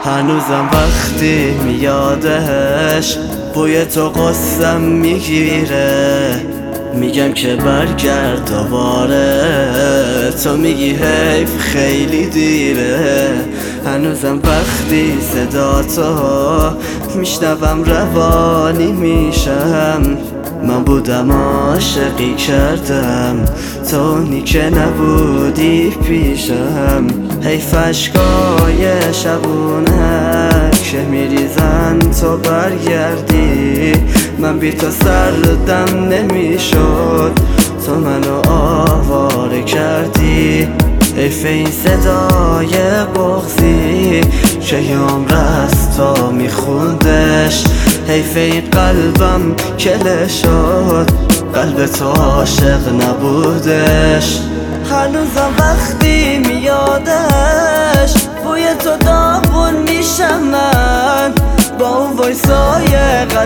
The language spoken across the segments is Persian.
هنوزم وقتی میادش بوی تو قصم میگیره، میگم که برگرد دوباره، تو میگی حیف خیلی دیره. هنوزم وقتی صدا تو میشنوم روانی میشم، من بودم عاشقی کردم تو که نبودی پیشم. حیف اشکای شبونک که میریزن تو برگردی، من بی تو سردم نمیشد، تو منو آواره کردی. حیف این صدای بغضی که عمر از تو میخوندش، حیف این قلبم کله شد قلب تو عاشق نبودش. هنوزم وقتی میادش بوی تو داغون میشم من، با اون وایسای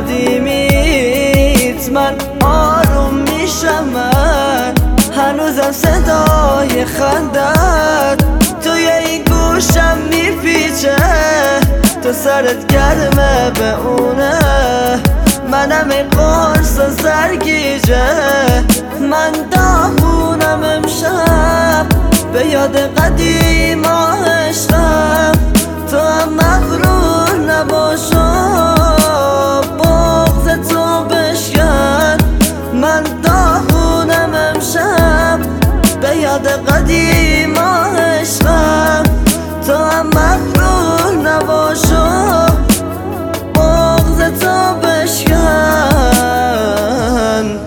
قدیمیت من آروم میشم من. هنوزم صدای خندت توی این گوشم میپیچه، تو سرت گرمه به اونه، منم این قرص و سرگیجه. من داغونم امشب به یاد قدیم و عشقم، تو هم مغرور نباشو بغض تو بشکن. من داغونم امشب به یاد قدیم و عشقم، تو هم مغرور نباشو بغض تو بشکن.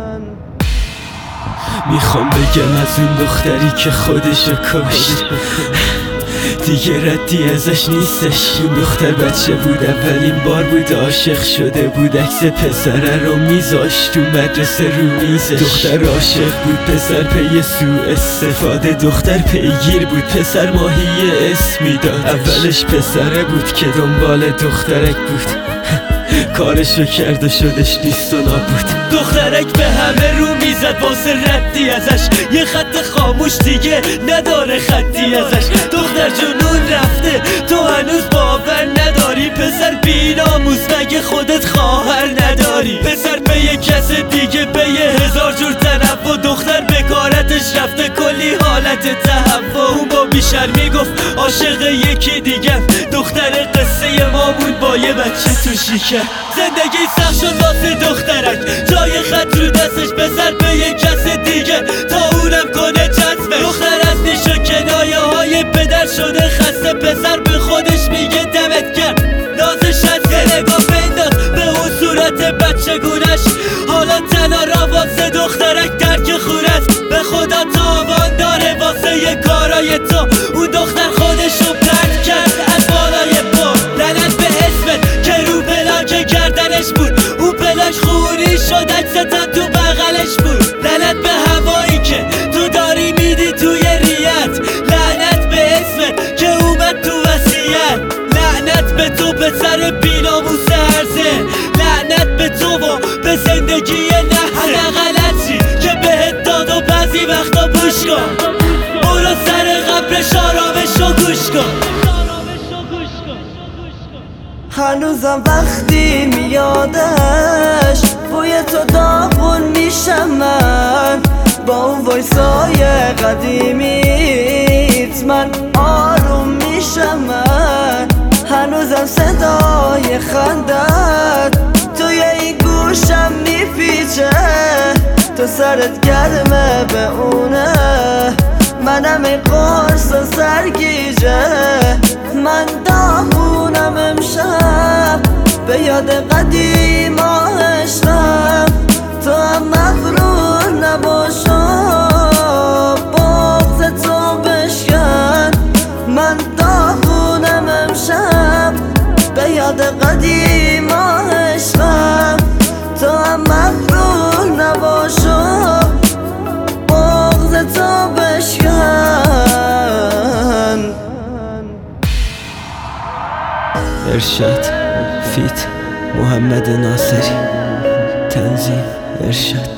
میخوام بگم از اون دختری که خودشو کشت، دیگه ردی ازش نیستش. اون دختر بچه بود، اولین بار بود عاشق شده بود، عکس پسره رو میذاشت تو مدرسه رو میزش. دختر عاشق بود، پسر پی سوء استفاده، دختر پیگیر بود، پسر ماهی اسم میداد. اولش پسره بود که دنبال دخترک بود، کارشو کرد و شدش نیست و نابود. دخترک به همه رو میزد واسه ردی ازش، یه خط خاموش دیگه نداره خطی ازش. دختر جنون رفته تو هنوز باور نداری، پسر بی‌ناموس مگه خودت خواهر نداری؟ پسر به یه کس دیگه به یه هزار جور تنوع، دختر بکارتش رفته کلی حالت تهوع. اون با بیشرمی گفت عاشق یکی دیگه، دختر قصه مامون با یه بچه تو شکر. زندگی سخت شد واسه دخترک، جای خط رو دستش پسر به یه کس دیگه، تا اونم کنه جذبه. دختر از نیش و کنایه های پدر شده خسته، پسر به خودش میگه دمت گرم، نازش از یه نگاه بنداز به اون صورت بچه گونش. حالا تنها واسه دخترک درک خونه است، به خدا تاوان داره واسه یه کارای تو. اون دختر خودشو پرد کرد از بالای پا، لعنت به اسمت که رو پلاک گردنش بود، اون پلاک خونی شد عکستم تو بغلش بود. لعنت به هوایی که تو داری میدی توی ریت، لعنت به اسمت که اومد تو وصیت. لعنت به تو پسر بی‌ناموس هرزه، لعنت به تو و به زندگی لحظه. هر غلطی که بهت داد و بعضی وقتا پوش کن، برو سر قبرش آرامشو گوش کن. هنوزم وقتی میادش بوی تو داغون میشم من، با اون وایسای قدیمیت من آروم میشم من. هنوزم صدای خندت توی این گوشم میپیچه، تو سرت گرمه به اونه، منم این قرص و سرگیجه. من داغونم امشب به یاد قدیم و عشقم، تو هم مغرور نباشو بغض تو بشکن. من داغونم امشب به یاد قدیم و عشقم، تو هم مغرور نباشو بغض تو بشکن. ارشاد فیت محمد ناصری، تنظیم ارشاد.